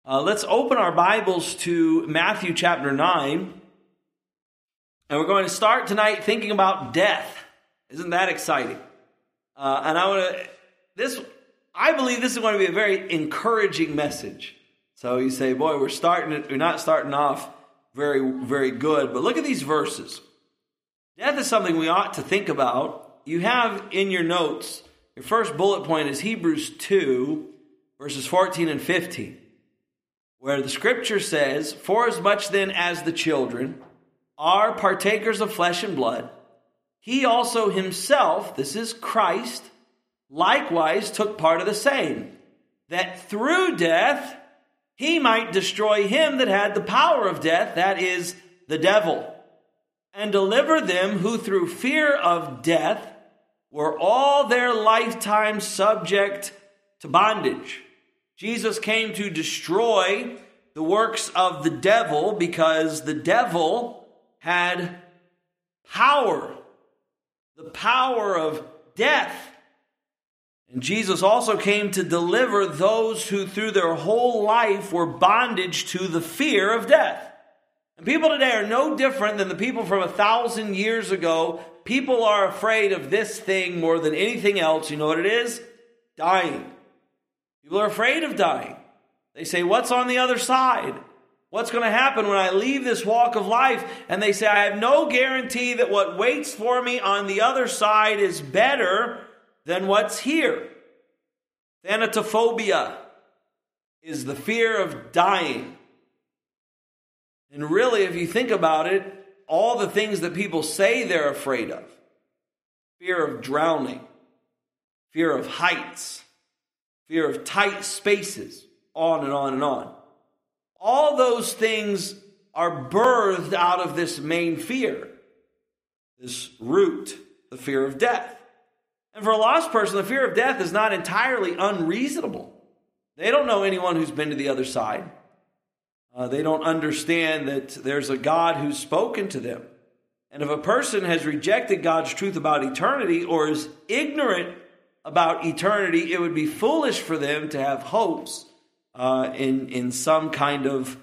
Let's open our Bibles to Matthew chapter 9. And we're going to start tonight thinking about death. Isn't that exciting? I believe this is going to be a very encouraging message. So you say, boy, we're not starting off very, very good. But look at these verses. Death is something we ought to think about. You have in your notes, your first bullet point is Hebrews 2, verses 14 and 15. Where the scripture says, "Forasmuch then as the children are partakers of flesh and blood, he also himself," this is Christ, "likewise took part of the same, that through death he might destroy him that had the power of death, that is, the devil, and deliver them who through fear of death were all their lifetime subject to bondage." Jesus came to destroy the works of the devil because the devil had power, the power of death. And Jesus also came to deliver those who through their whole life were bondage to the fear of death. And people today are no different than the people from 1,000 years ago. People are afraid of this thing more than anything else. You know what it is? Dying. People are afraid of dying. They say, what's on the other side? What's going to happen when I leave this walk of life? And they say, I have no guarantee that what waits for me on the other side is better than what's here. Thanatophobia is the fear of dying. And really, if you think about it, all the things that people say they're afraid of, fear of drowning, fear of heights, fear of tight spaces, on and on and on. All those things are birthed out of this main fear, this root, the fear of death. And for a lost person, the fear of death is not entirely unreasonable. They don't know anyone who's been to the other side. They don't understand that there's a God who's spoken to them. And if a person has rejected God's truth about eternity or is ignorant about eternity, it would be foolish for them to have hopes in some kind of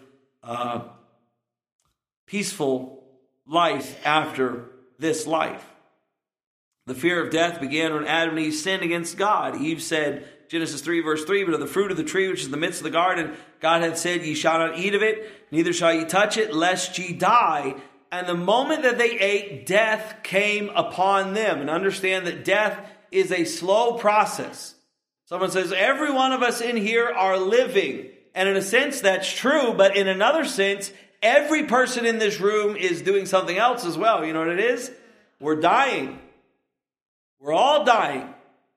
peaceful life after this life. The fear of death began when Adam and Eve sinned against God. Eve said, Genesis 3 verse 3, "But of the fruit of the tree which is in the midst of the garden, God hath said, Ye shall not eat of it, neither shall ye touch it, lest ye die. And the moment that they ate, death came upon them." And understand that death is a slow process. Someone says, every one of us in here are living. And in a sense, that's true. But in another sense, every person in this room is doing something else as well. You know what it is? We're dying. We're all dying.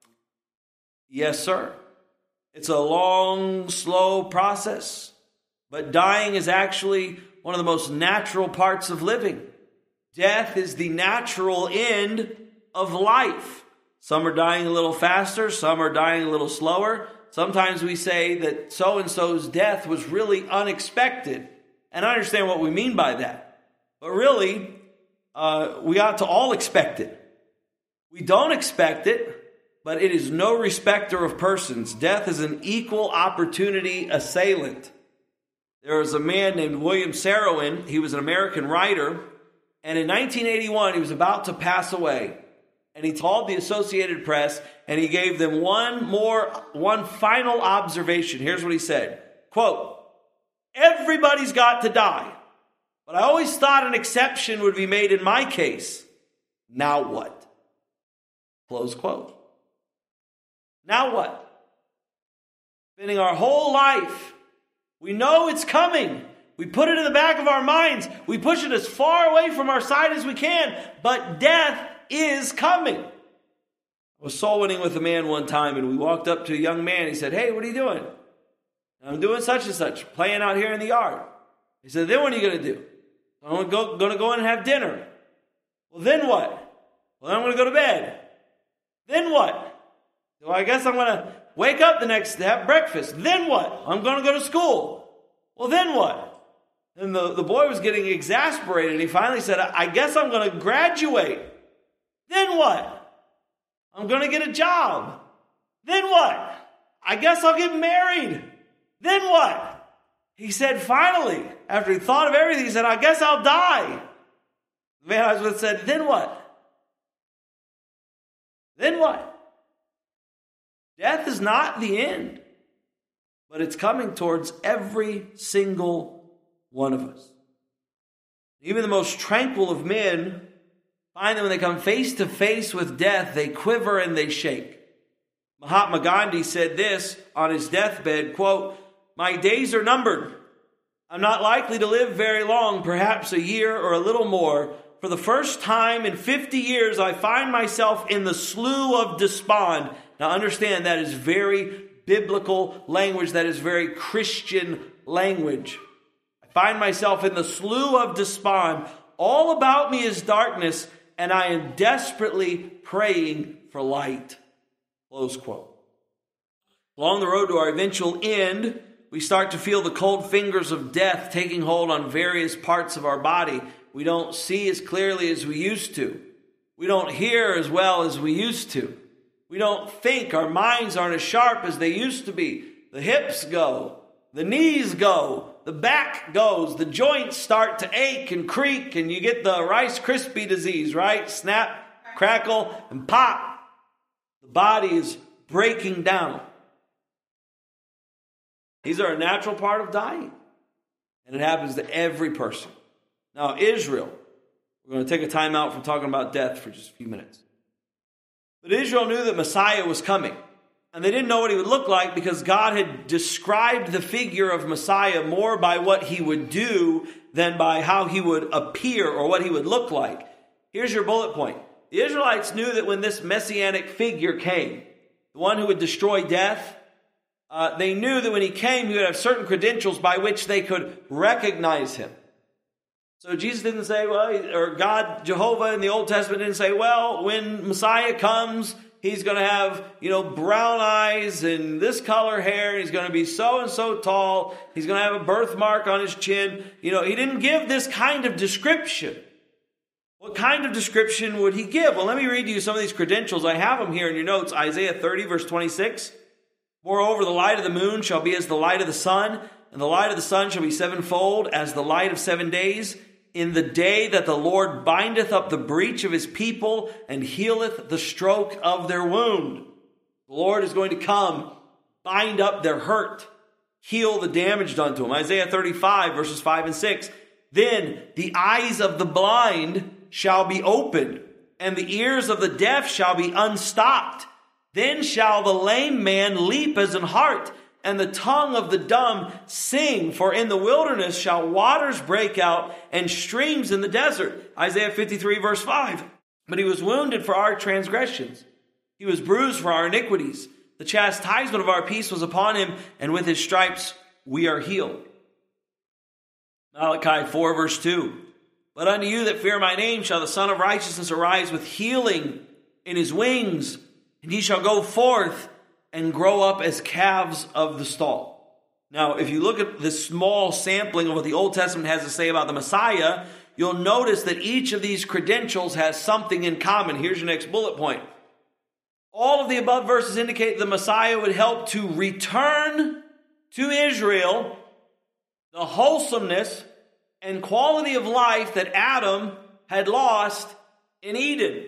Yes, sir. It's a long, slow process. But dying is actually one of the most natural parts of living. Death is the natural end of life. Some are dying a little faster, some are dying a little slower. Sometimes we say that so-and-so's death was really unexpected. And I understand what we mean by that. But really, we ought to all expect it. We don't expect it, but it is no respecter of persons. Death is an equal opportunity assailant. There was a man named William Sarowin. He was an American writer. And in 1981, he was about to pass away. And he told the Associated Press, and he gave them one final observation. Here's what he said. Quote, "Everybody's got to die. But I always thought an exception would be made in my case. Now what?" Close quote. Now what? Spending our whole life, we know it's coming. We put it in the back of our minds. We push it as far away from our side as we can. But death is coming. I was soul winning with a man one time, and we walked up to a young man. He said, "Hey, what are you doing?" "I'm doing such and such, playing out here in the yard." He said, "Then what are you going to do?" "I'm going to go in and have dinner." "Well, then what?" "Well, then I'm going to go to bed." "Then what?" "Well, I guess I'm going to wake up the next day, have breakfast." "Then what?" "I'm going to go to school." "Well, then what?" And the boy was getting exasperated. He finally said, "I guess I'm going to graduate." "Then what?" "I'm going to get a job." "Then what?" "I guess I'll get married." "Then what?" He said, finally, after he thought of everything, he said, I guess I'll die. The man I was with said, then what? Then what? Death is not the end, but it's coming towards every single one of us. Even the most tranquil of men find that when they come face to face with death, they quiver and they shake. Mahatma Gandhi said this on his deathbed, quote, my days are numbered. I'm not likely to live very long, perhaps a year or a little more. For the first time in 50 years, I find myself in the slough of despond. Now understand, that is very biblical language. That is very Christian language. I find myself in the slough of despond. All about me is darkness, and I am desperately praying for light. Close quote. Along the road to our eventual end, we start to feel the cold fingers of death taking hold on various parts of our body. We don't see as clearly as we used to. We don't hear as well as we used to. We don't think. Our minds aren't as sharp as they used to be. The hips go. The knees go. The back goes. The joints start to ache and creak, and you get the Rice Krispie disease, right? Snap, crackle, and pop. The body is breaking down. These are a natural part of dying. And it happens to every person. Now, Israel, we're going to take a time out from talking about death for just a few minutes. But Israel knew that Messiah was coming. And they didn't know what he would look like because God had described the figure of Messiah more by what he would do than by how he would appear or what he would look like. Here's your bullet point. The Israelites knew that when this messianic figure came, the one who would destroy death, they knew that when he came, he would have certain credentials by which they could recognize him. So Jesus didn't say, well, or God, Jehovah in the Old Testament didn't say, well, when Messiah comes, he's going to have, brown eyes and this color hair. He's going to be so and so tall. He's going to have a birthmark on his chin. He didn't give this kind of description. What kind of description would he give? Well, let me read you some of these credentials. I have them here in your notes. Isaiah 30, verse 26. Moreover, the light of the moon shall be as the light of the sun, and the light of the sun shall be sevenfold as the light of 7 days. In the day that the Lord bindeth up the breach of his people and healeth the stroke of their wound. The Lord is going to come, bind up their hurt, heal the damage done to them. Isaiah 35, verses 5 and 6. Then the eyes of the blind shall be opened, and the ears of the deaf shall be unstopped. Then shall the lame man leap as an hart, and the tongue of the dumb sing, for in the wilderness shall waters break out and streams in the desert. Isaiah 53 verse 5. But he was wounded for our transgressions. He was bruised for our iniquities. The chastisement of our peace was upon him, and with his stripes we are healed. Malachi 4 verse 2. But unto you that fear my name shall the Son of Righteousness arise with healing in his wings, and he shall go forth and grow up as calves of the stall. Now, if you look at this small sampling of what the Old Testament has to say about the Messiah, you'll notice that each of these credentials has something in common. Here's your next bullet point. All of the above verses indicate the Messiah would help to return to Israel the wholesomeness and quality of life that Adam had lost in Eden.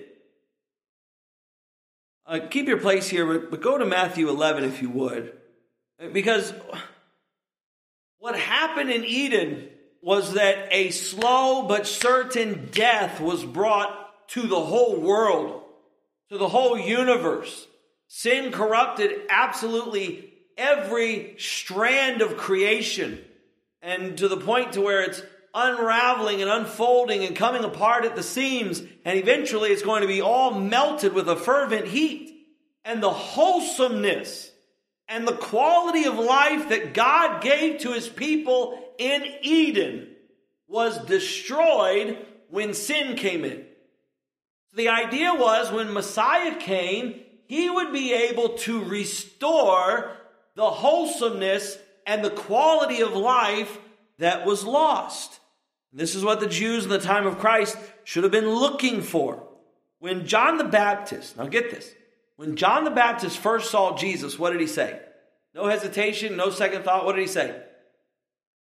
Keep your place here, but go to Matthew 11 if you would. Because what happened in Eden was that a slow but certain death was brought to the whole world, to the whole universe. Sin corrupted absolutely every strand of creation, and to the point to where it's unraveling and unfolding and coming apart at the seams, and eventually it's going to be all melted with a fervent heat. And the wholesomeness and the quality of life that God gave to his people in Eden was destroyed when sin came in. The idea was when Messiah came, he would be able to restore the wholesomeness and the quality of life that was lost. This is what the Jews in the time of Christ should have been looking for. When John the Baptist, now get this, when John the Baptist first saw Jesus, what did he say? No hesitation, no second thought. What did he say?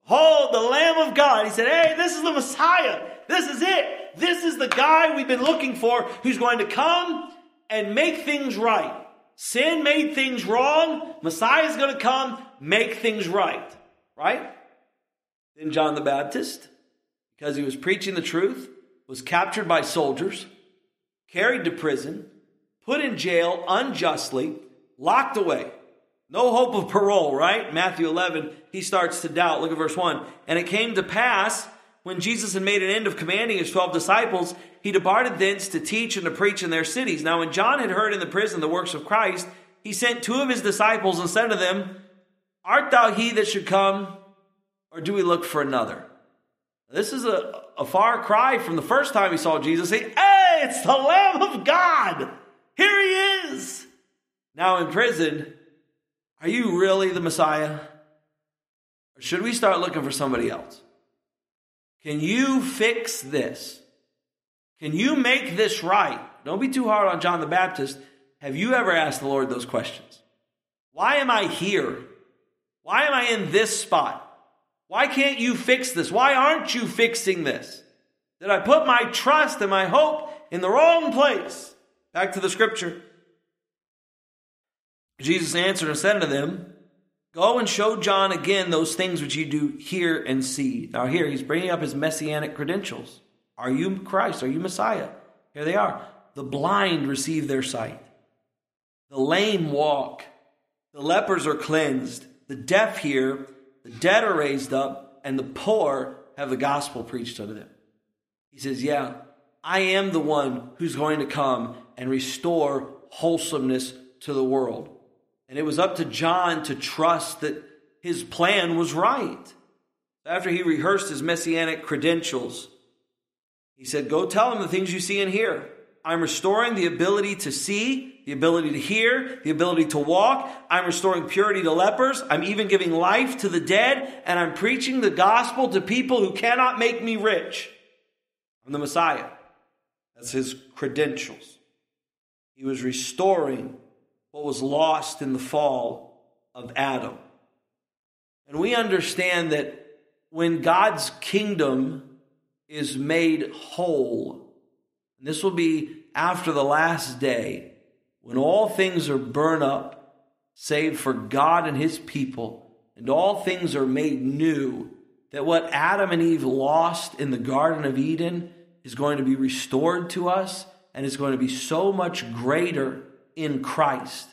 Behold, the Lamb of God. He said, hey, this is the Messiah. This is it. This is the guy we've been looking for who's going to come and make things right. Sin made things wrong. Messiah is going to come, make things right. Right? Then John the Baptist, because he was preaching the truth, was captured by soldiers, carried to prison, put in jail unjustly, locked away. No hope of parole, right? Matthew 11, he starts to doubt. Look at verse 1. And it came to pass, when Jesus had made an end of commanding his 12 disciples, he departed thence to teach and to preach in their cities. Now when John had heard in the prison the works of Christ, he sent 2 of his disciples and said to them, art thou he that should come, or do we look for another? This is a far cry from the first time he saw Jesus say, hey, it's the Lamb of God. Here he is. Now in prison, are you really the Messiah? Or should we start looking for somebody else? Can you fix this? Can you make this right? Don't be too hard on John the Baptist. Have you ever asked the Lord those questions? Why am I here? Why am I in this spot? Why can't you fix this? Why aren't you fixing this? Did I put my trust and my hope in the wrong place? Back to the scripture. Jesus answered and said to them, go and show John again those things which you do hear and see. Now here he's bringing up his messianic credentials. Are you Christ? Are you Messiah? Here they are. The blind receive their sight. The lame walk. The lepers are cleansed. The deaf hear. The dead are raised up. And the poor have the gospel preached unto them. He says, yeah, I am the one who's going to come and restore wholesomeness to the world. And it was up to John to trust that his plan was right. After he rehearsed his messianic credentials, he said, go tell them the things you see and hear. I'm restoring the ability to see, the ability to hear, the ability to walk. I'm restoring purity to lepers. I'm even giving life to the dead. And I'm preaching the gospel to people who cannot make me rich. I'm the Messiah. That's his credentials. He was restoring what was lost in the fall of Adam. And we understand that when God's kingdom is made whole, and this will be after the last day, when all things are burned up, save for God and his people, and all things are made new, that what Adam and Eve lost in the Garden of Eden is going to be restored to us, and is going to be so much greater in Christ.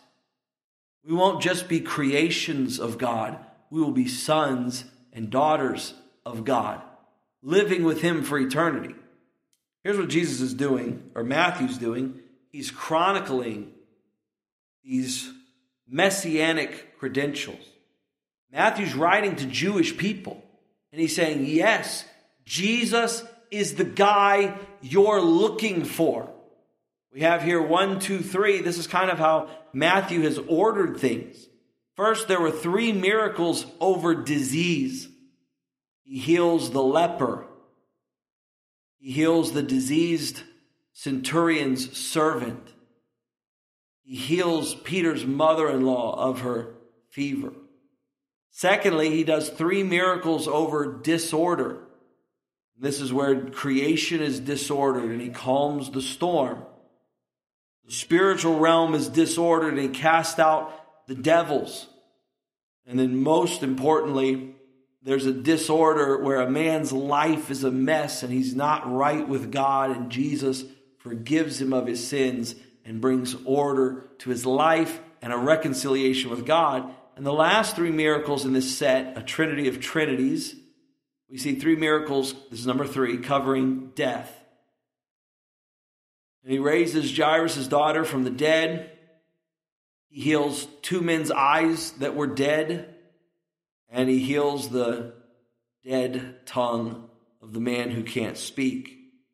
We won't just be creations of God. We will be sons and daughters of God, living with him for eternity. Here's what Jesus is doing, or Matthew's doing. He's chronicling these messianic credentials. Matthew's writing to Jewish people, and he's saying, yes, Jesus is the guy you're looking for. We have here 1, 2, 3. This is kind of how Matthew has ordered things. First, there were 3 miracles over disease. He heals the leper. He heals the diseased centurion's servant. He heals Peter's mother-in-law of her fever. Secondly, he does 3 miracles over disorder. This is where creation is disordered and he calms the storm. The spiritual realm is disordered and he casts out the devils. And then most importantly, there's a disorder where a man's life is a mess and he's not right with God, and Jesus forgives him of his sins and brings order to his life and a reconciliation with God. And the last 3 miracles in this set, a trinity of trinities, we see 3 miracles, this is number 3, covering death. And he raises Jairus' daughter from the dead. He heals 2 men's eyes that were dead. And he heals the dead tongue of the man who can't speak.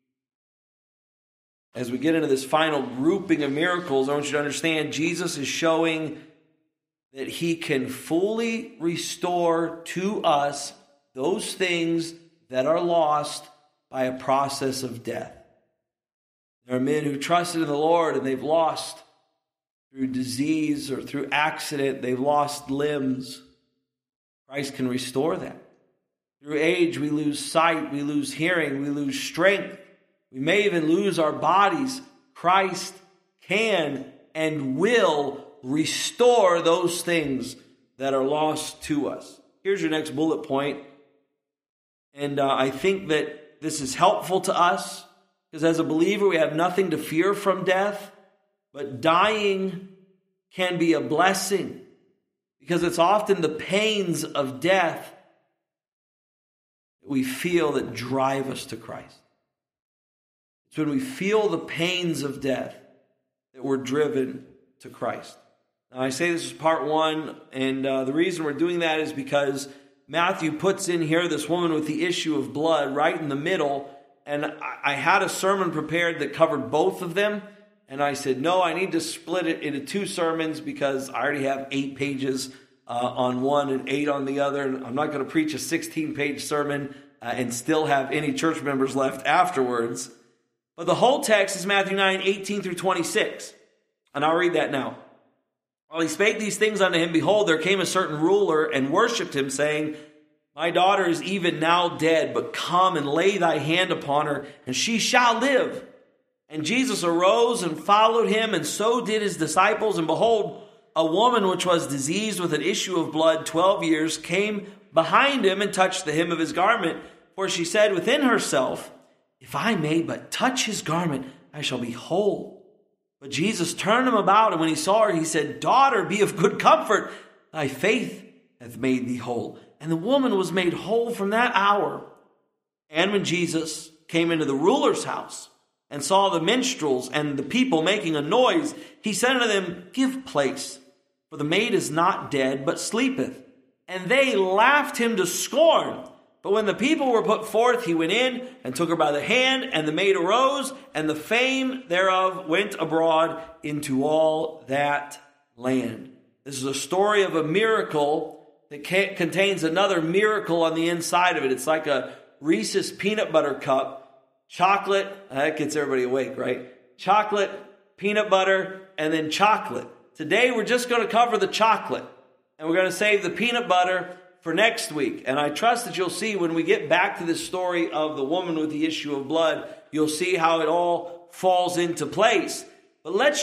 As we get into this final grouping of miracles, I want you to understand Jesus is showing that he can fully restore to us those things that are lost by a process of death. There are men who trusted in the Lord and they've lost through disease or through accident. They've lost limbs. Christ can restore that. Through age, we lose sight, we lose hearing, we lose strength. We may even lose our bodies. Christ can and will restore those things that are lost to us. Here's your next bullet point. And I think that this is helpful to us because as a believer, we have nothing to fear from death. But dying can be a blessing because it's often the pains of death that we feel that drive us to Christ. It's when we feel the pains of death that we're driven to Christ. Now, I say this is part one, and the reason we're doing that is because Matthew puts in here this woman with the issue of blood right in the middle, and I had a sermon prepared that covered both of them, and I said, no, I need to split it into two sermons because I already have 8 pages on one and 8 on the other, and I'm not going to preach a 16-page sermon and still have any church members left afterwards. But the whole text is Matthew 9, 18 through 26, and I'll read that now. While he spake these things unto him, behold, there came a certain ruler and worshipped him, saying, My daughter is even now dead, but come and lay thy hand upon her, and she shall live. And Jesus arose and followed him, and so did his disciples. And behold, a woman which was diseased with an issue of blood 12 years came behind him and touched the hem of his garment. For she said within herself, If I may but touch his garment, I shall be whole. But Jesus turned him about, and when he saw her, he said, Daughter, be of good comfort. Thy faith hath made thee whole. And the woman was made whole from that hour. And when Jesus came into the ruler's house and saw the minstrels and the people making a noise, he said unto them, Give place, for the maid is not dead, but sleepeth. And they laughed him to scorn. But when the people were put forth, he went in and took her by the hand, and the maid arose, and the fame thereof went abroad into all that land. This is a story of a miracle that contains another miracle on the inside of it. It's like a Reese's peanut butter cup. Chocolate, that gets everybody awake, right? Chocolate, peanut butter, and then chocolate. Today we're just going to cover the chocolate, and we're going to save the peanut butter for next week. And I trust that you'll see when we get back to this story of the woman with the issue of blood, you'll see how it all falls into place. But let's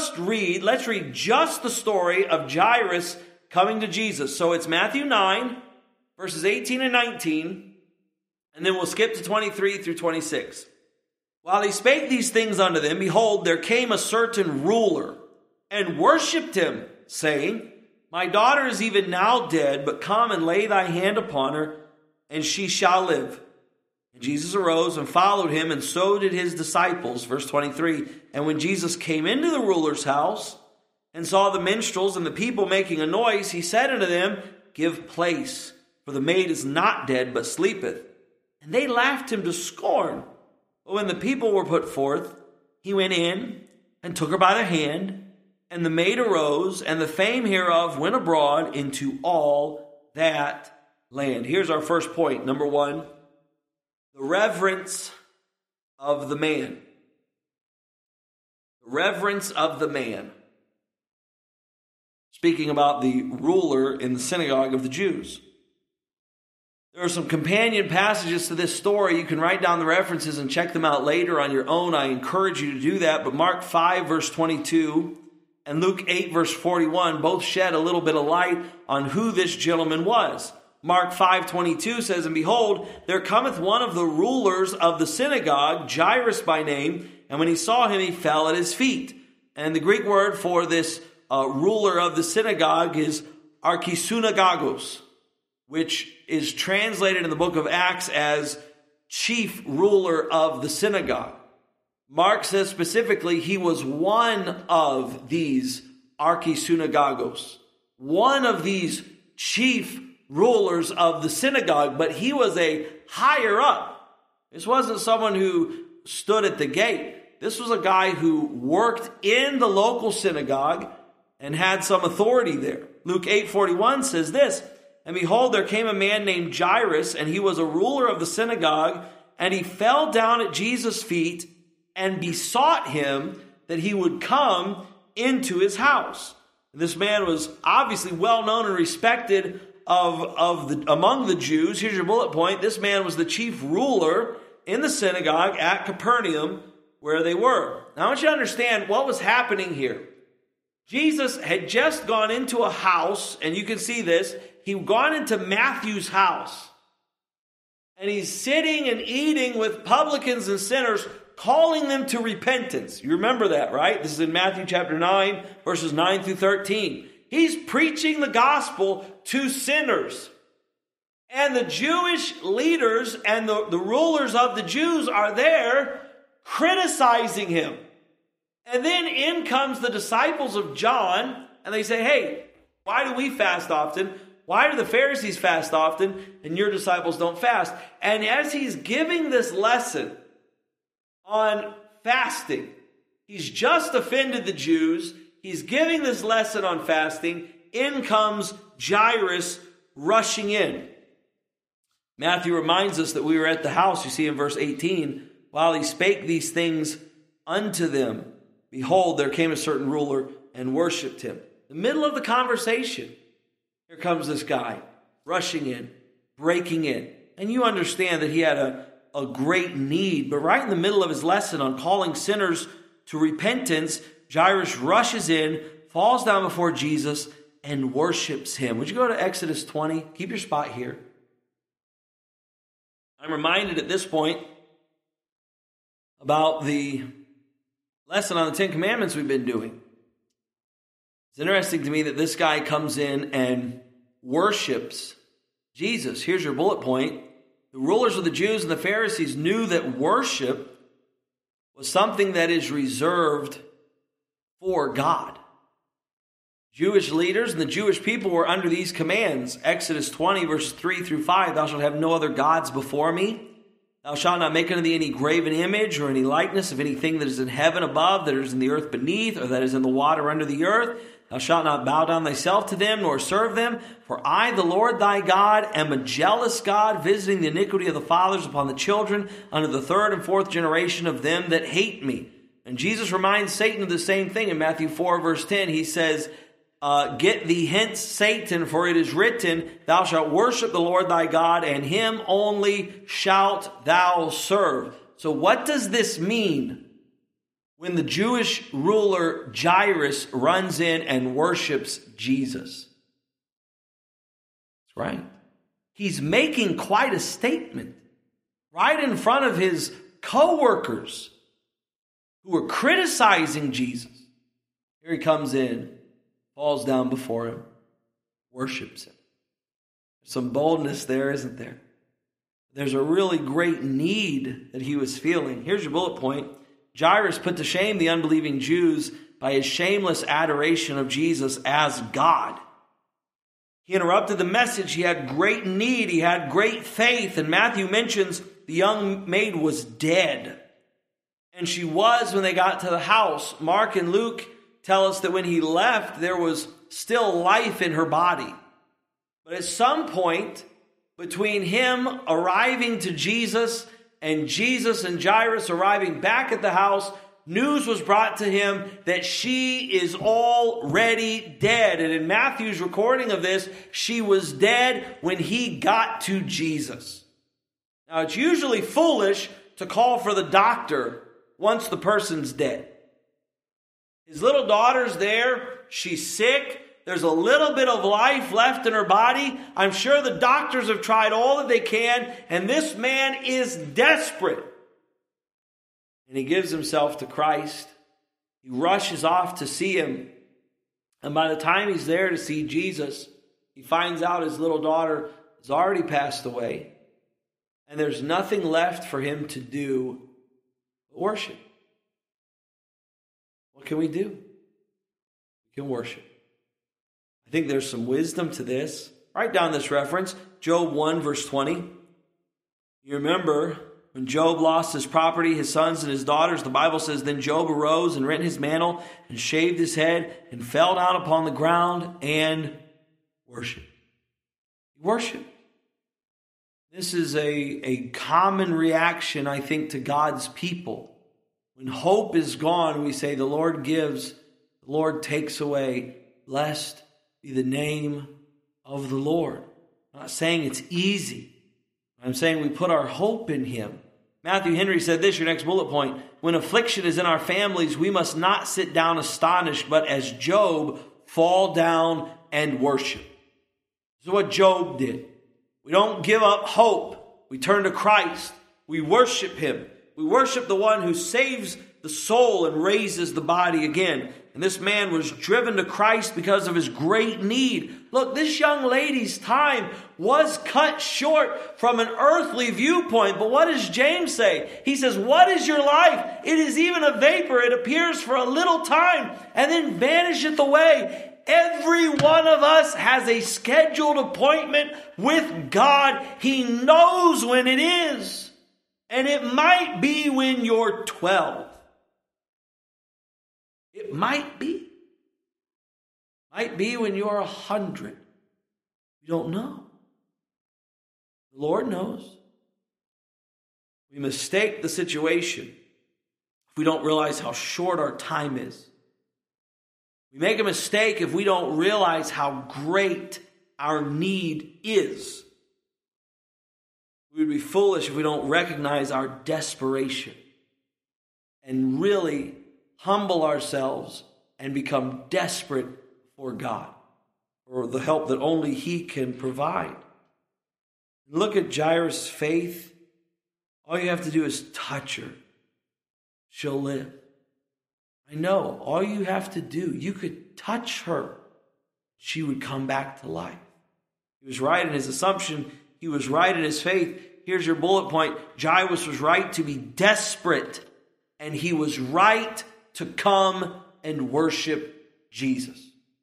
read just the story of Jairus coming to Jesus. So it's Matthew 9, verses 18 and 19. And then we'll skip to 23 through 26. While he spake these things unto them, behold, there came a certain ruler and worshipped him, saying, My daughter is even now dead, but come and lay thy hand upon her, and she shall live. And Jesus arose and followed him, and so did his disciples. Verse 23, And when Jesus came into the ruler's house and saw the minstrels and the people making a noise, he said unto them, Give place, for the maid is not dead, but sleepeth. And they laughed him to scorn. But when the people were put forth, he went in and took her by the hand, and the maid arose, and the fame hereof went abroad into all that land. Here's our first point. Number 1, the reverence of the man. The reverence of the man. Speaking about the ruler in the synagogue of the Jews. There are some companion passages to this story. You can write down the references and check them out later on your own. I encourage you to do that. But Mark 5, verse 22, and Luke 8, verse 41, both shed a little bit of light on who this gentleman was. Mark 5:22 says, And behold, there cometh one of the rulers of the synagogue, Jairus by name, and when he saw him, he fell at his feet. And the Greek word for this ruler of the synagogue is archisunagogos, which is translated in the book of Acts as chief ruler of the synagogue. Mark says specifically he was one of these archisunagogos, one of these chief rulers of the synagogue, but he was a higher up. This wasn't someone who stood at the gate. This was a guy who worked in the local synagogue and had some authority there. Luke 8:41 says this, And behold, there came a man named Jairus, and he was a ruler of the synagogue, and he fell down at Jesus' feet and besought him that he would come into his house. And this man was obviously well known and respected among the Jews. Here's your bullet point. This man was the chief ruler in the synagogue at Capernaum where they were. Now I want you to understand what was happening here. Jesus had just gone into a house, and you can see this. He'd gone into Matthew's house. And he's sitting and eating with publicans and sinners, calling them to repentance. You remember that, right? This is in Matthew chapter 9, verses 9 through 13. He's preaching the gospel to sinners. And the Jewish leaders and the rulers of the Jews are there criticizing him. And then in comes the disciples of John, and they say, hey, why do we fast often? Why do the Pharisees fast often, and your disciples don't fast? And as he's giving this lesson on fasting, he's just offended the Jews. He's giving this lesson on fasting. In comes Jairus rushing in. Matthew reminds us that we were at the house, you see in verse 18, while he spake these things unto them, behold, there came a certain ruler and worshipped him. In the middle of the conversation, here comes this guy rushing in, breaking in. And you understand that he had a great need. But right in the middle of his lesson on calling sinners to repentance, Jairus rushes in, falls down before Jesus, and worships him. Would you go to Exodus 20? Keep your spot here. I'm reminded at this point about the lesson on the Ten Commandments we've been doing. It's interesting to me that this guy comes in and worships Jesus. Here's your bullet point. The rulers of the Jews and the Pharisees knew that worship was something that is reserved for God. Jewish leaders and the Jewish people were under these commands. Exodus 20, verses 3 through 5, thou shalt have no other gods before me. Thou shalt not make unto thee any graven image or any likeness of anything that is in heaven above, that is in the earth beneath, or that is in the water under the earth. Thou shalt not bow down thyself to them, nor serve them. For I, the Lord thy God, am a jealous God, visiting the iniquity of the fathers upon the children, unto the third and fourth generation of them that hate me. And Jesus reminds Satan of the same thing in Matthew 4, verse 10. He says, get thee hence, Satan, for it is written, thou shalt worship the Lord thy God, and him only shalt thou serve. So what does this mean when the Jewish ruler Jairus runs in and worships Jesus? That's right. He's making quite a statement right in front of his co-workers who are criticizing Jesus. Here he comes in, falls down before him, worships him. There's some boldness there, isn't there? There's a really great need that he was feeling. Here's your bullet point. Jairus put to shame the unbelieving Jews by his shameless adoration of Jesus as God. He interrupted the message. He had great need. He had great faith. And Matthew mentions the young maid was dead. And she was when they got to the house. Mark and Luke tell us that when he left, there was still life in her body. But at some point, between him arriving to Jesus and Jesus and Jairus arriving back at the house, news was brought to him that she is already dead. And in Matthew's recording of this, she was dead when he got to Jesus. Now, it's usually foolish to call for the doctor once the person's dead. His little daughter's there. She's sick. There's a little bit of life left in her body. I'm sure the doctors have tried all that they can, and this man is desperate. And he gives himself to Christ. He rushes off to see him. And by the time he's there to see Jesus, he finds out his little daughter has already passed away. And there's nothing left for him to do but worship. What can we do? We can worship. I think there's some wisdom to this. Write down this reference, Job 1, verse 20. You remember when Job lost his property, his sons and his daughters, the Bible says, then Job arose and rent his mantle and shaved his head and fell down upon the ground and worshiped. He worshiped. This is a common reaction, I think, to God's people. When hope is gone, we say, the Lord gives, the Lord takes away. Blessed be the name of the Lord. I'm not saying it's easy. I'm saying we put our hope in him. Matthew Henry said this, your next bullet point. When affliction is in our families, we must not sit down astonished, but as Job, fall down and worship. This is what Job did. We don't give up hope. We turn to Christ. We worship him. We worship the one who saves the soul and raises the body again. And this man was driven to Christ because of his great need. Look, this young lady's time was cut short from an earthly viewpoint. But what does James say? He says, what is your life? It is even a vapor. It appears for a little time and then vanisheth away. Every one of us has a scheduled appointment with God. He knows when it is. And it might be when you're 12. It might be. Might be when you're 100. You don't know. The Lord knows. We mistake the situation if we don't realize how short our time is. We make a mistake if we don't realize how great our need is. We would be foolish if we don't recognize our desperation and really humble ourselves and become desperate for God, for the help that only he can provide. Look at Jairus' faith. All you have to do is touch her. She'll live. I know. All you have to do, you could touch her. She would come back to life. He was right in his assumption. He was right in his faith. Here's your bullet point. Jairus was right to be desperate, and he was right to come and worship Jesus.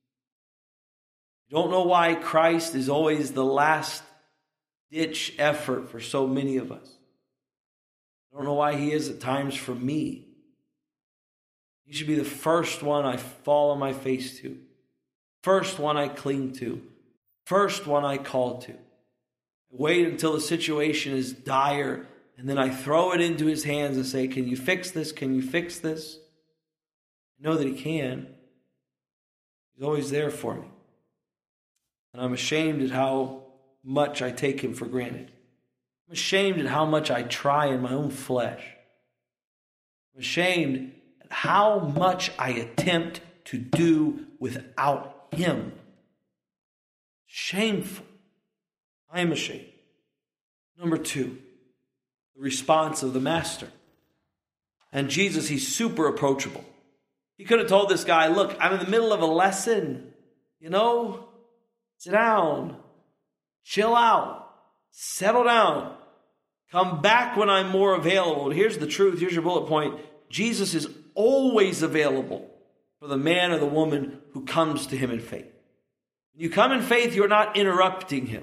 Don't know why Christ is always the last-ditch effort for so many of us. Don't know why he is at times for me. He should be the first one I fall on my face to. First one I cling to. First one I call to. I wait until the situation is dire, and then I throw it into his hands and say, can you fix this? Can you fix this? I know that he can. He's always there for me. And I'm ashamed at how much I take him for granted. I'm ashamed at how much I try in my own flesh. I'm ashamed at how much I attempt to do without him. Shameful. I am ashamed. Number 2, the response of the master. And Jesus, he's super approachable. He could have told this guy, look, I'm in the middle of a lesson. Sit down. Chill out. Settle down. Come back when I'm more available. Here's the truth. Here's your bullet point. Jesus is always available for the man or the woman who comes to him in faith. When you come in faith, you're not interrupting him.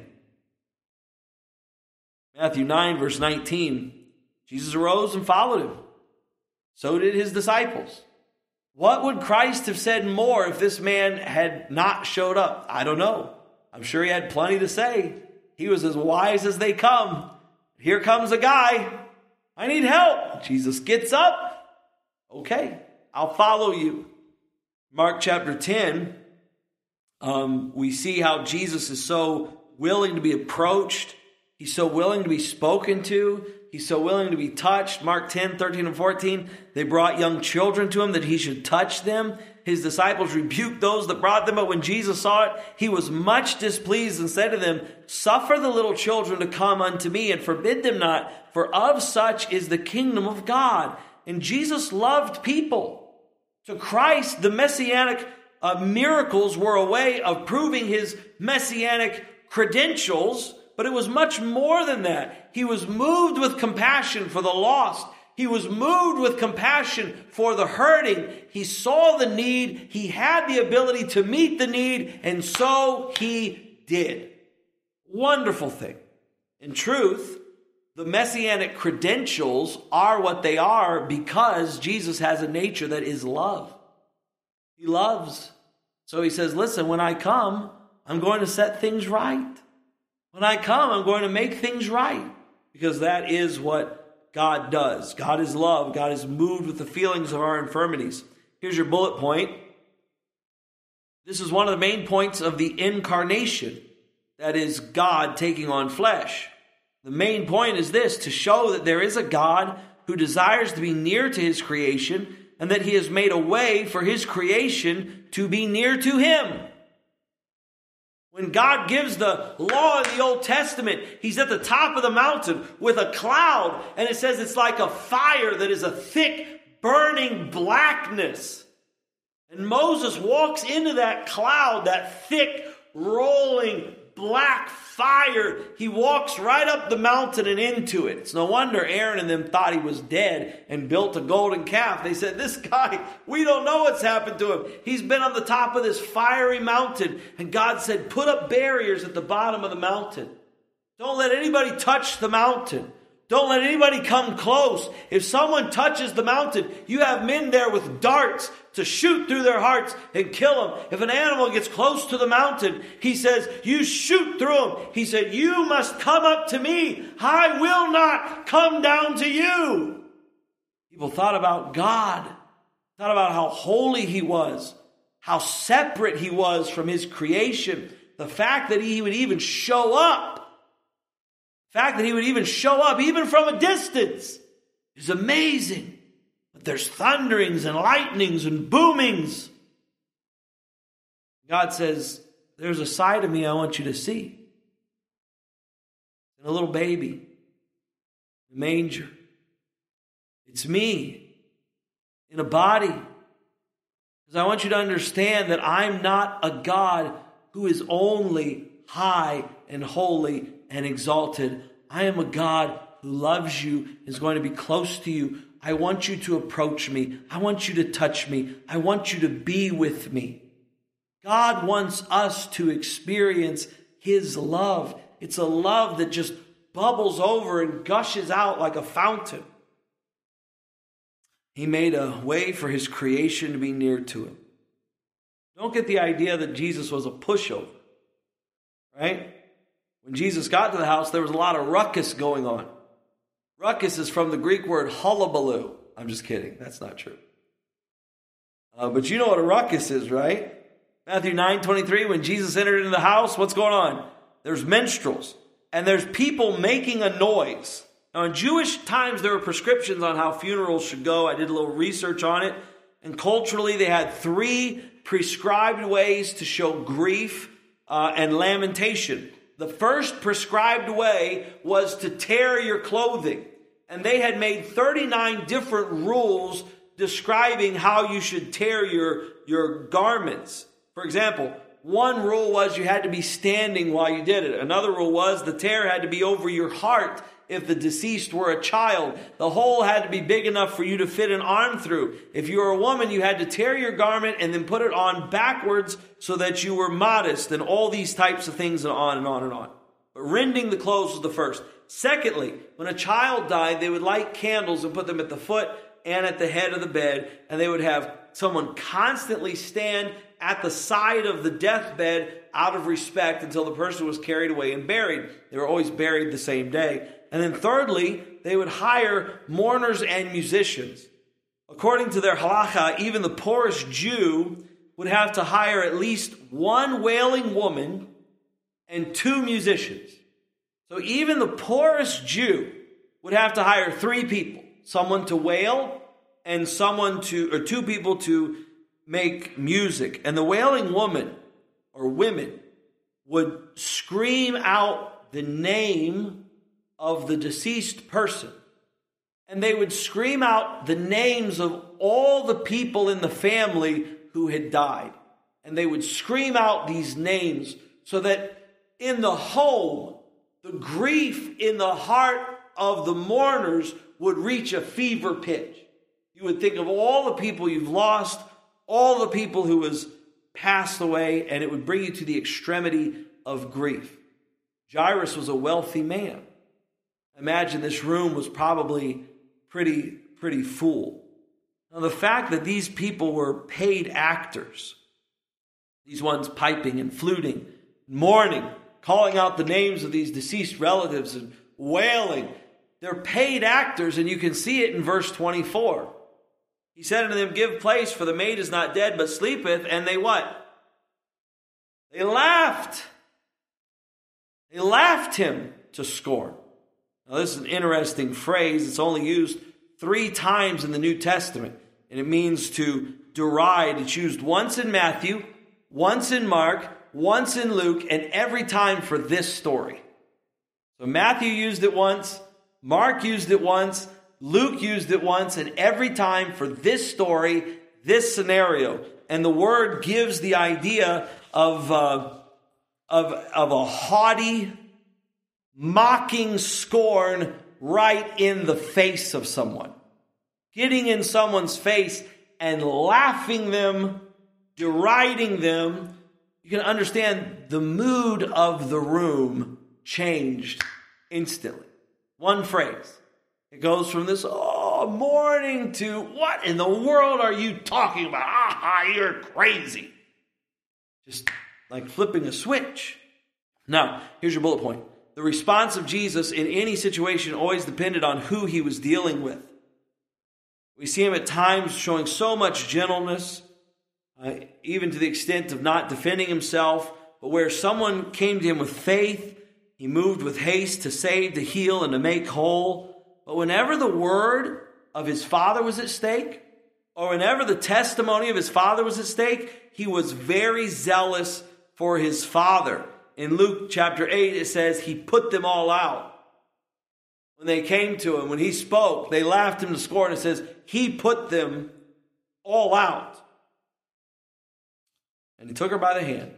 Matthew 9, verse 19, Jesus arose and followed him. So did his disciples. What would Christ have said more if this man had not showed up? I don't know. I'm sure he had plenty to say. He was as wise as they come. Here comes a guy. I need help. Jesus gets up. Okay, I'll follow you. Mark chapter 10, we see how Jesus is so willing to be approached. He's so willing to be spoken to. He's so willing to be touched. Mark 10, 13, and 14, they brought young children to him that he should touch them. His disciples rebuked those that brought them, but when Jesus saw it, he was much displeased and said to them, suffer the little children to come unto me and forbid them not, for of such is the kingdom of God. And Jesus loved people. To Christ, the messianic miracles were a way of proving his messianic credentials, but it was much more than that. He was moved with compassion for the lost. He was moved with compassion for the hurting. He saw the need. He had the ability to meet the need, and so he did. Wonderful thing. In truth, the messianic credentials are what they are because Jesus has a nature that is love. He loves. So he says, listen, when I come, I'm going to set things right. When I come, I'm going to make things right, because that is what God does. God is love. God is moved with the feelings of our infirmities. Here's your bullet point. This is one of the main points of the incarnation. that is God taking on flesh. The main point is this: to show that there is a God who desires to be near to his creation, and that he has made a way for his creation to be near to him. When God gives the law in the Old Testament, he's at the top of the mountain with a cloud, and it says it's like a fire that is a thick, burning blackness. And Moses walks into that cloud, that thick, rolling, black fire. He walks right up the mountain and into it. It's no wonder Aaron and them thought he was dead and built a golden calf. They said, this guy, we don't know what's happened to him. He's been on the top of this fiery mountain. And God said, put up barriers at the bottom of the mountain. Don't let anybody touch the mountain. Don't let anybody come close. If someone touches the mountain, you have men there with darts to shoot through their hearts and kill them. If an animal gets close to the mountain, he says, you shoot through them. He said, you must come up to me. I will not come down to you. People thought about God, thought about how holy he was, how separate he was from his creation. The fact that he would even show up. The fact that he would even show up, even from a distance, is amazing. But there's thunderings and lightnings and boomings. God says, there's a side of me I want you to see. And a little baby, a manger. It's me in a body. Because I want you to understand that I'm not a God who is only high and holy and exalted. I am a God who loves you, is going to be close to you. I want you to approach me. I want you to touch me. I want you to be with me. God wants us to experience his love. It's a love that just bubbles over and gushes out like a fountain. He made a way for his creation to be near to him. Don't get the idea that Jesus was a pushover, right? When Jesus got to the house, there was a lot of ruckus going on. Ruckus is from the Greek word hullabaloo. I'm just kidding. That's not true. But you know what a ruckus is, right? Matthew 9:23, when Jesus entered into the house, what's going on? There's minstrels. And there's people making a noise. Now, in Jewish times, there were prescriptions on how funerals should go. I did a little research on it. And culturally, they had 3 prescribed ways to show grief and lamentation. The first prescribed way was to tear your clothing. And they had made 39 different rules describing how you should tear your garments. For example, one rule was you had to be standing while you did it. Another rule was the tear had to be over your heart if the deceased were a child. The hole had to be big enough for you to fit an arm through. If you were a woman, you had to tear your garment and then put it on backwards so that you were modest, and all these types of things, and on and on and on. But rending the clothes was the first. Secondly, when a child died, they would light candles and put them at the foot and at the head of the bed, and they would have someone constantly stand at the side of the deathbed out of respect until the person was carried away and buried. They were always buried the same day. And then thirdly, they would hire mourners and musicians. According to their halakha, even the poorest Jew would have to hire at least 1 wailing woman and 2 musicians. So even the poorest Jew would have to hire 3 people, someone to wail and 2 people to make music. And the wailing woman or women would scream out the name of the deceased person. And they would scream out the names of all the people in the family who had died. And they would scream out these names so that in the home, the grief in the heart of the mourners would reach a fever pitch. You would think of all the people you've lost, all the people who has passed away, and it would bring you to the extremity of grief. Jairus was a wealthy man. Imagine this room was probably pretty full. Now, the fact that these people were paid actors, these ones piping and fluting, mourning, calling out the names of these deceased relatives and wailing, they're paid actors, and you can see it in verse 24. He said unto them, give place, for the maid is not dead, but sleepeth. And they what? They laughed. They laughed him to scorn. Now, this is an interesting phrase. It's only used 3 times in the New Testament, and it means to deride. It's used once in Matthew, once in Mark, once in Luke, and every time for this story. So Matthew used it once, Mark used it once, Luke used it once, and every time for this story, this scenario. And the word gives the idea of a haughty, mocking scorn right in the face of someone. Getting in someone's face and laughing them, deriding them. You can understand the mood of the room changed instantly. One phrase. It goes from this, mourning to, what in the world are you talking about? You're crazy. Just like flipping a switch. Now, here's your bullet point. The response of Jesus in any situation always depended on who he was dealing with. We see him at times showing so much gentleness, even to the extent of not defending himself, but where someone came to him with faith, he moved with haste to save, to heal, and to make whole. But whenever the word of his Father was at stake, or whenever the testimony of his Father was at stake, he was very zealous for his Father. In Luke chapter 8, it says he put them all out. When they came to him, when he spoke, they laughed him to scorn. It says he put them all out. And he took her by the hand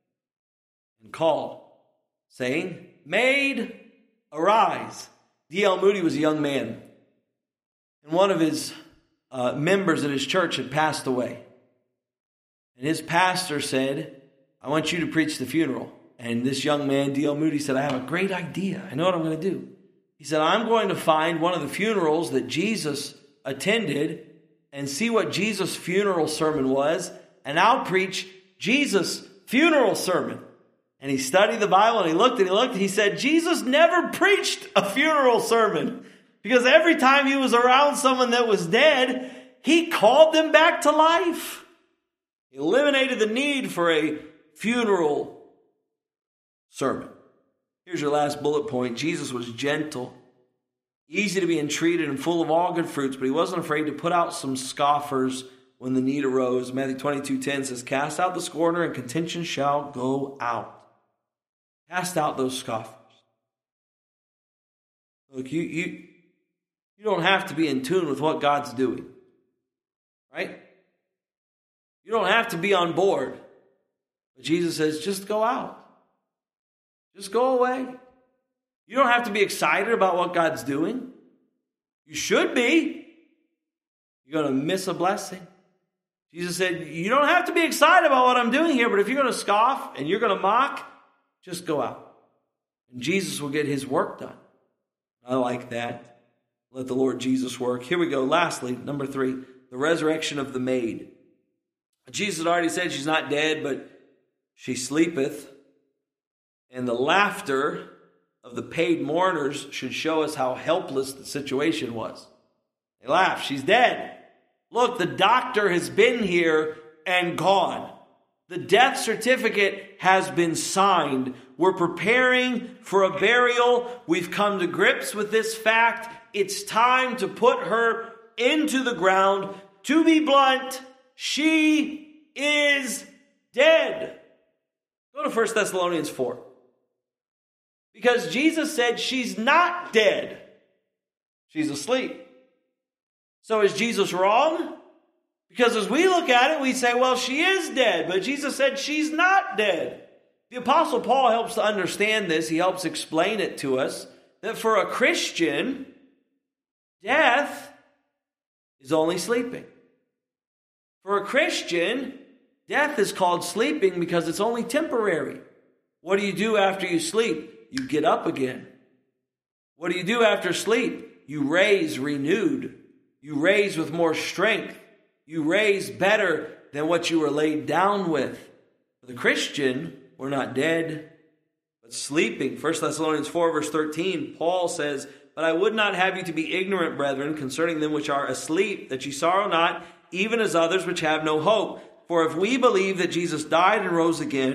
and called, saying, "Maid, arise." D.L. Moody was a young man, and one of his members in his church had passed away. And his pastor said, "I want you to preach the funeral." And this young man, D.L. Moody, said, "I have a great idea. I know what I'm going to do." He said, "I'm going to find one of the funerals that Jesus attended and see what Jesus' funeral sermon was, and I'll preach Jesus' funeral sermon." And he studied the Bible, and he looked, and he said, Jesus never preached a funeral sermon, because every time he was around someone that was dead, he called them back to life. He eliminated the need for a funeral sermon. Here's your last bullet point. Jesus was gentle, easy to be entreated, and full of all good fruits, but he wasn't afraid to put out some scoffers when the need arose. Matthew 22:10 says, "Cast out the scorner, and contention shall go out." Cast out those scoffers. Look, you don't have to be in tune with what God's doing, right? You don't have to be on board. But Jesus says, just go out. Just go away. You don't have to be excited about what God's doing. You should be. You're going to miss a blessing. Jesus said, you don't have to be excited about what I'm doing here, but if you're going to scoff and you're going to mock, just go out. And Jesus will get his work done. I like that. Let the Lord Jesus work. Here we go. Lastly, number 3, the resurrection of the maid. Jesus had already said she's not dead, but she sleepeth. And the laughter of the paid mourners should show us how helpless the situation was. They laughed. She's dead. Look, the doctor has been here and gone. The death certificate has been signed. We're preparing for a burial. We've come to grips with this fact. It's time to put her into the ground. To be blunt, she is dead. Go to 1 Thessalonians 4. Because Jesus said she's not dead. She's asleep. So is Jesus wrong? Because as we look at it, we say, well, she is dead. But Jesus said she's not dead. The Apostle Paul helps to understand this. He helps explain it to us. That for a Christian, death is only sleeping. For a Christian, death is called sleeping because it's only temporary. What do you do after you sleep? You get up again. What do you do after sleep? You raise renewed. You raise with more strength. You raise better than what you were laid down with. For the Christian, we're not dead, but sleeping. 1 Thessalonians 4 verse 13, Paul says, "But I would not have you to be ignorant, brethren, concerning them which are asleep, that ye sorrow not, even as others which have no hope. For if we believe that Jesus died and rose again,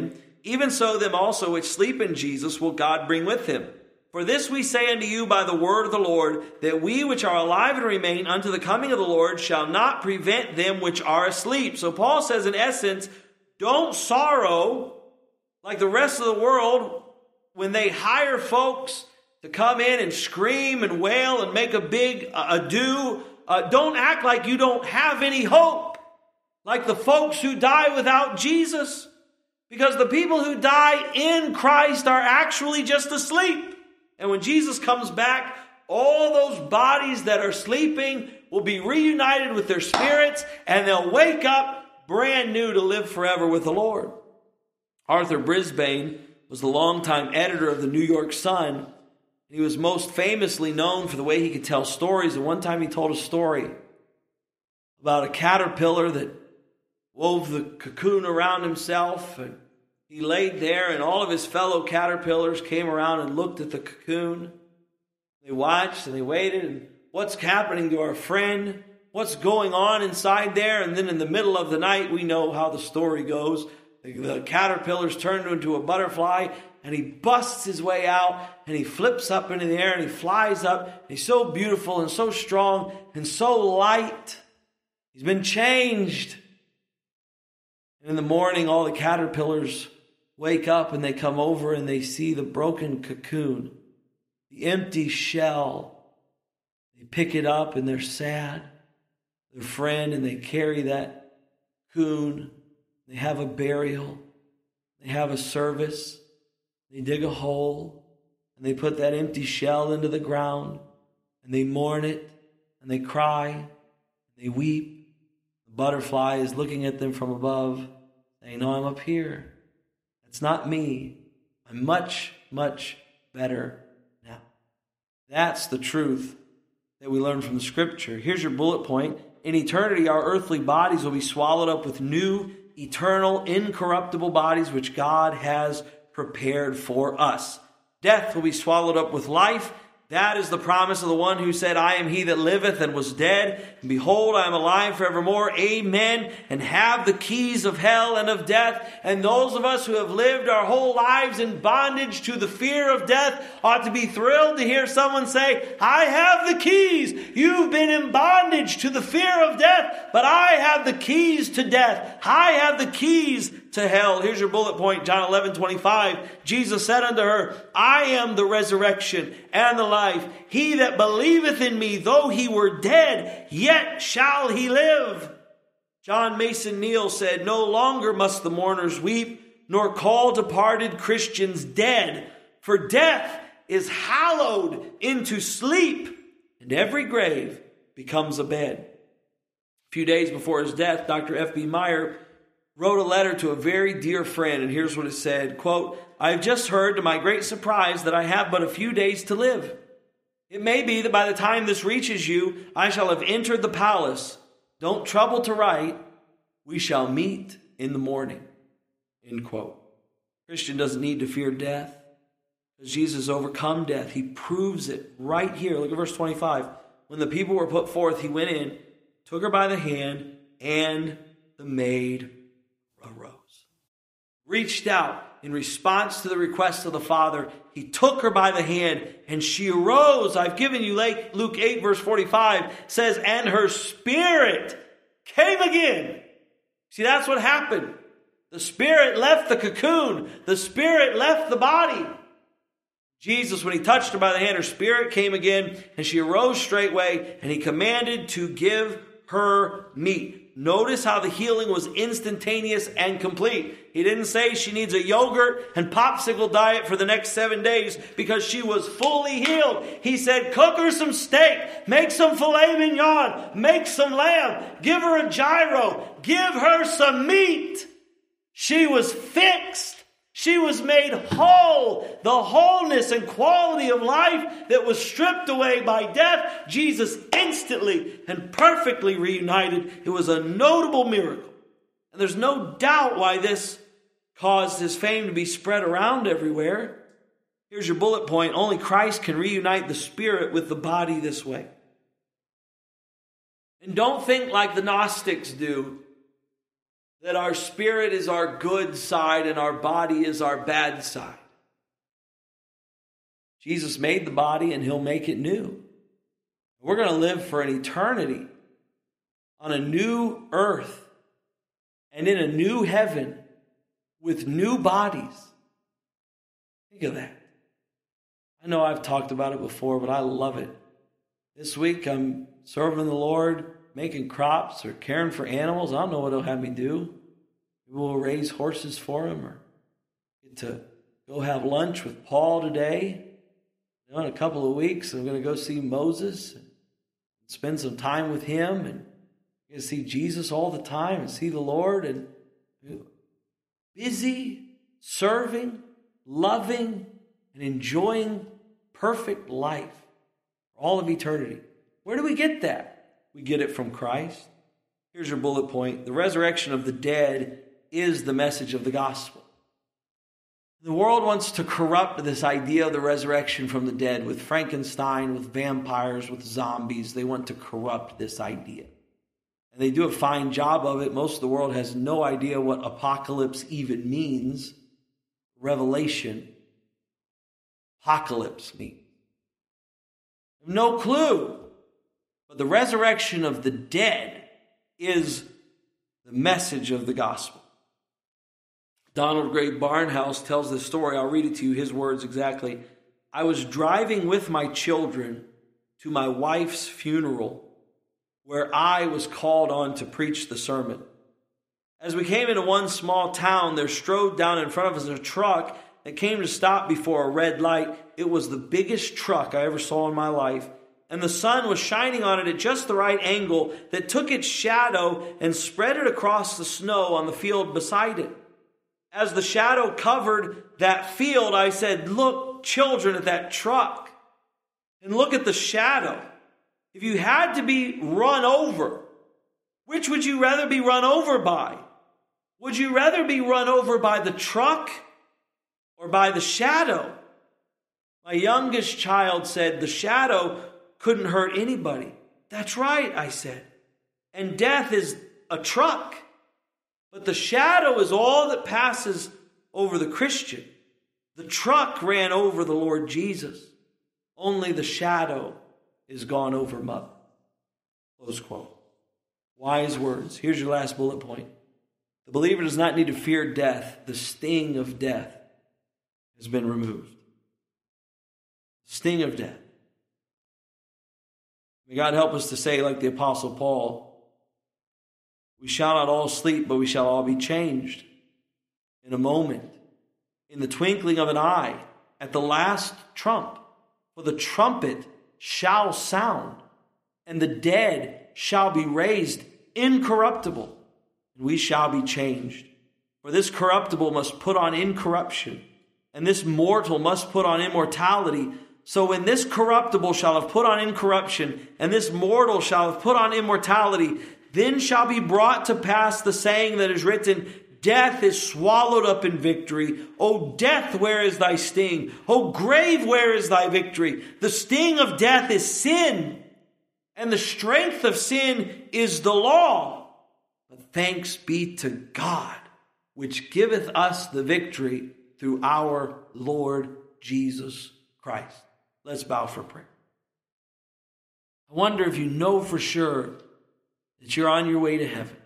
even so them also which sleep in Jesus will God bring with him. For this we say unto you by the word of the Lord, that we which are alive and remain unto the coming of the Lord shall not prevent them which are asleep. So Paul says, in essence, don't sorrow like the rest of the world when they hire folks to come in and scream and wail and make a big ado. Don't act like you don't have any hope, like the folks who die without Jesus. Because the people who die in Christ are actually just asleep. And when Jesus comes back, all those bodies that are sleeping will be reunited with their spirits, and they'll wake up brand new to live forever with the Lord. Arthur Brisbane was the longtime editor of the New York Sun. He was most famously known for the way he could tell stories. And one time he told a story about a caterpillar that wove the cocoon around himself, and he laid there, and all of his fellow caterpillars came around and looked at the cocoon. They watched and they waited, and what's happening to our friend? What's going on inside there? And then in the middle of the night, we know how the story goes. The caterpillar's turned into a butterfly, and he busts his way out, and he flips up into the air, and he flies up. And he's so beautiful and so strong and so light. He's been changed. And in the morning, all the caterpillars wake up and they come over and they see the broken cocoon, the empty shell. They pick it up and they're sad. Their friend, and they carry that cocoon. They have a burial. They have a service. They dig a hole and they put that empty shell into the ground, and they mourn it and they cry and they weep. The butterfly is looking at them from above, saying, "No, I'm up here. It's not me. I'm much, much better now." That's the truth that we learn from the Scripture. Here's your bullet point. In eternity, our earthly bodies will be swallowed up with new, eternal, incorruptible bodies which God has prepared for us. Death will be swallowed up with life. That is the promise of the one who said, "I am he that liveth and was dead, and behold, I am alive forevermore." Amen. And have the keys of hell and of death. And those of us who have lived our whole lives in bondage to the fear of death ought to be thrilled to hear someone say, "I have the keys. You've been in bondage to the fear of death, but I have the keys to death. I have the keys to hell." Here's your bullet point, John 11:25. Jesus said unto her, "I am the resurrection and the life. He that believeth in me, though he were dead, yet shall he live." John Mason Neal said, "No longer must the mourners weep, nor call departed Christians dead. For death is hallowed into sleep, and every grave becomes a bed." A few days before his death, Dr. F.B. Meyer wrote a letter to a very dear friend, and here's what it said, quote, "I have just heard to my great surprise that I have but a few days to live. It may be that by the time this reaches you, I shall have entered the palace. Don't trouble to write. We shall meet in the morning." End quote. Christian doesn't need to fear death, because Jesus overcome death. He proves it right here. Look at verse 25. When the people were put forth, he went in, took her by the hand, and the maid arose. Reached out in response to the request of the Father. He took her by the hand and she arose. I've given you Luke 8 verse 45 says, "And her spirit came again." See, that's what happened. The spirit left the cocoon. The spirit left the body. Jesus, when he touched her by the hand, her spirit came again, and she arose straightway, and he commanded to give her meat. Notice how the healing was instantaneous and complete. He didn't say she needs a yogurt and popsicle diet for the next 7 days because she was fully healed. He said, cook her some steak, make some filet mignon, make some lamb, give her a gyro, give her some meat. She was fixed. She was made whole. The wholeness and quality of life that was stripped away by death, Jesus instantly and perfectly reunited. It was a notable miracle. And there's no doubt why this caused his fame to be spread around everywhere. Here's your bullet point. Only Christ can reunite the spirit with the body this way. And don't think like the Gnostics do, that our spirit is our good side and our body is our bad side. Jesus made the body and he'll make it new. We're going to live for an eternity on a new earth and in a new heaven with new bodies. Think of that. I know I've talked about it before, but I love it. This week I'm serving the Lord, making crops or caring for animals. I don't know what he'll have me do. Maybe we'll raise horses for him or get to go have lunch with Paul today. In a couple of weeks, I'm going to go see Moses and spend some time with him and get to see Jesus all the time and see the Lord and busy, serving, loving, and enjoying perfect life for all of eternity. Where do we get that? We get it from Christ. Here's your bullet point. The resurrection of the dead is the message of the gospel. The world wants to corrupt this idea of the resurrection from the dead with Frankenstein, with vampires, with zombies. They want to corrupt this idea. And they do a fine job of it. Most of the world has no idea what apocalypse even means. Revelation. Apocalypse means. No clue. But the resurrection of the dead is the message of the gospel. Donald Gray Barnhouse tells this story. I'll read it to you, his words exactly. I was driving with my children to my wife's funeral where I was called on to preach the sermon. As we came into one small town, there strode down in front of us a truck that came to stop before a red light. It was the biggest truck I ever saw in my life, and the sun was shining on it at just the right angle that took its shadow and spread it across the snow on the field beside it. As the shadow covered that field, I said, "Look, children, at that truck. And look at the shadow. If you had to be run over, which would you rather be run over by? Would you rather be run over by the truck or by the shadow?" My youngest child said, "The shadow couldn't hurt anybody." "That's right," I said. "And death is a truck. But the shadow is all that passes over the Christian. The truck ran over the Lord Jesus. Only the shadow is gone over mother." Close quote. Wise words. Here's your last bullet point. The believer does not need to fear death. The sting of death has been removed. The sting of death. May God help us to say, like the Apostle Paul, "We shall not all sleep, but we shall all be changed in a moment, in the twinkling of an eye, at the last trump. For the trumpet shall sound, and the dead shall be raised incorruptible, and we shall be changed. For this corruptible must put on incorruption, and this mortal must put on immortality. So when this corruptible shall have put on incorruption, and this mortal shall have put on immortality, then shall be brought to pass the saying that is written, Death is swallowed up in victory. O death, where is thy sting? O grave, where is thy victory? The sting of death is sin, and the strength of sin is the law. But thanks be to God, which giveth us the victory through our Lord Jesus Christ." Let's bow for prayer. I wonder if you know for sure that you're on your way to heaven.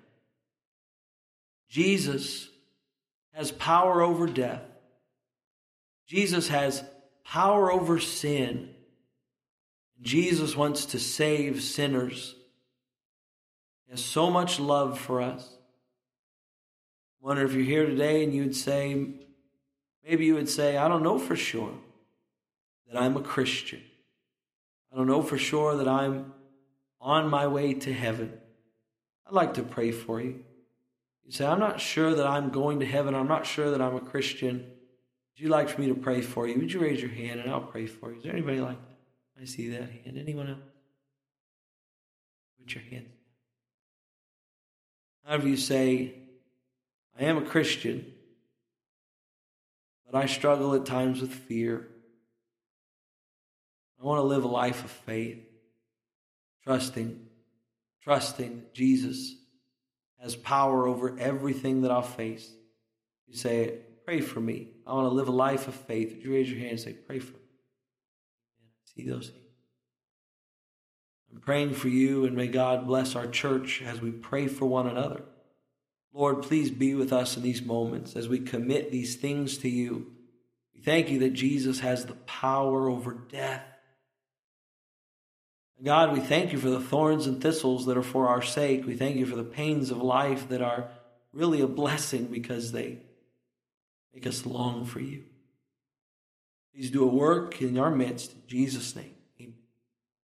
Jesus has power over death. Jesus has power over sin. Jesus wants to save sinners. He has so much love for us. I wonder if you're here today and maybe you would say, I don't know for sure that I'm a Christian. I don't know for sure that I'm on my way to heaven. I'd like to pray for you. You say, I'm not sure that I'm going to heaven. I'm not sure that I'm a Christian. Would you like for me to pray for you? Would you raise your hand and I'll pray for you? Is there anybody like that? I see that hand. Anyone else? Put your hand. However you say, I am a Christian, but I struggle at times with fear. I want to live a life of faith, trusting that Jesus has power over everything that I'll face. You say, pray for me. I want to live a life of faith. Would you raise your hand and say, pray for me? I see those hands. I'm praying for you, and may God bless our church as we pray for one another. Lord, please be with us in these moments as we commit these things to you. We thank you that Jesus has the power over death. God, we thank you for the thorns and thistles that are for our sake. We thank you for the pains of life that are really a blessing because they make us long for you. Please do a work in our midst. In Jesus' name.